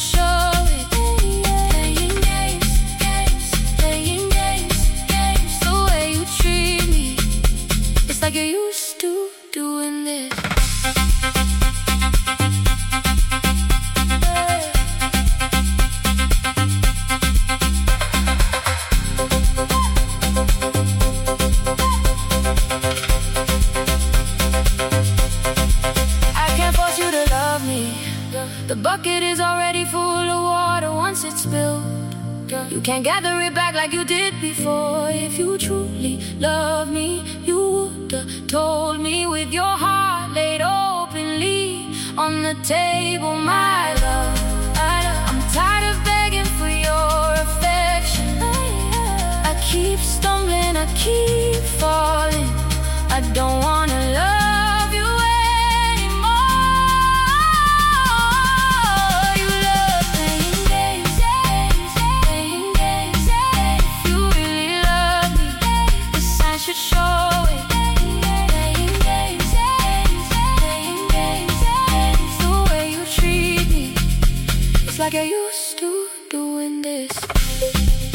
show it. Playing games, playing games. The way you treat me, it's like you're used to doing this. The bucket is already full of water once it's spilled. You can't gather it back like you did before. If you truly love me, you would've told me with your heart laid openly on the table, my love. I'm tired of begging for your affection. I keep stumbling, I keep falling. I don't wanna love you anymore. You love playing games, playing games. If you really love me, the signs should show it. Playing games, playing games. The way you treat me, it's like I used to doing this.